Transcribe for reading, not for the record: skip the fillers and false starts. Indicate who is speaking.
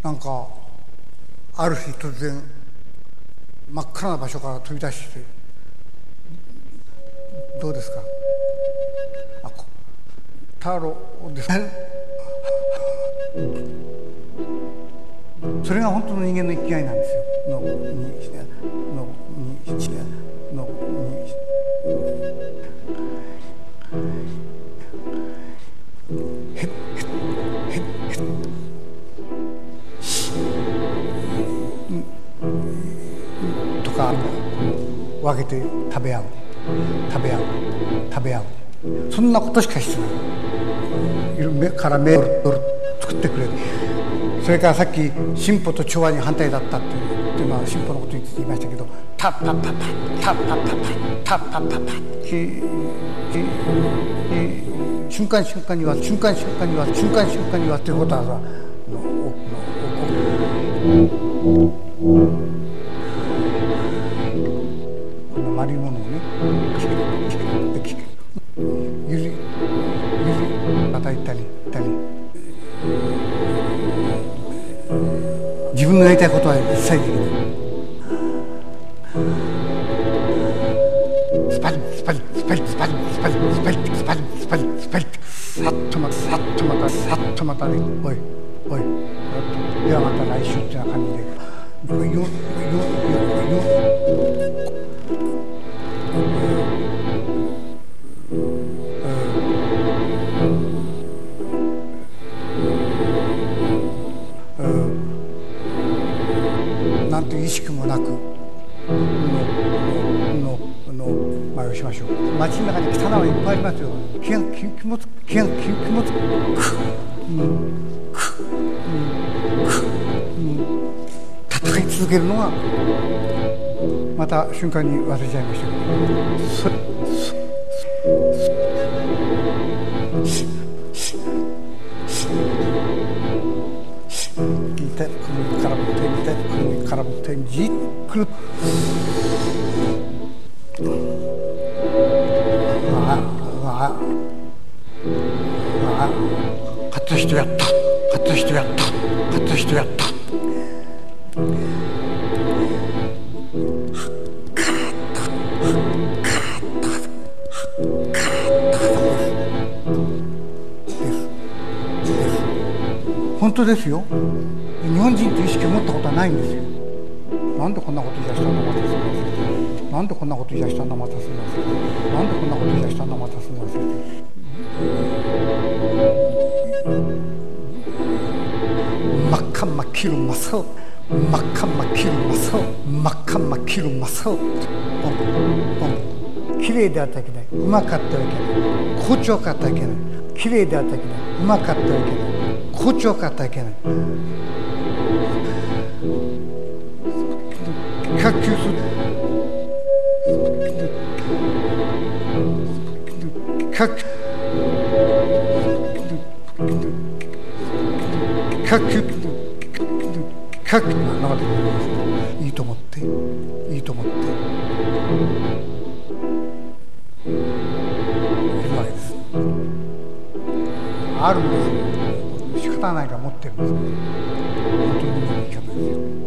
Speaker 1: なんかある日突然真っ赤な場所から飛び出して、どうですか、太郎ですね。それが本当の人間の生きがいなんですよ。とか分けて食べ合う、そんなことしかしてない。目から目を作ってくれる。それからさっき進歩と調和に反対だったっていうのは進歩のことについて言いましたけど、タッタッタッタッタッタッタッタッタッタッタッタッ瞬間瞬間にはっていうことはこの丸いものをね、ゆり叩いたり自分のやりたいことは一切できない。スパリスパリスパリスパリスパリスパリスパリスパリスパリさっとまたね、おいではまた来週ってな感じでなんていう意識もなく前をしましょう。街の中に汚いはいっぱいありますよ。気持ち戦い続けるのがまた瞬間に忘れちゃいましたけど、からぶってじっくり勝った人やった。本当ですよ。日本人という意識を持ったことはないんですよ。なんでこんなこと言い出したんだまたすみません。なんでこんなこと言い出したんだまたすみません。なんでこんなこと言い出したんだまたすみません。真っ赤真っ黄色真っ青、真っ赤真っ黄色真っ青、真っ赤真っ黄色真っ青。綺麗であったらいけない、うまかったらいけない、好調かったらいけない。綺麗であったらいけない、うまかったらいけない、好調かったらいけない。卓球する。いいと思っているわけです。あるんですよ。仕方ないから持ってるんです。本当にいい生き方ですよ。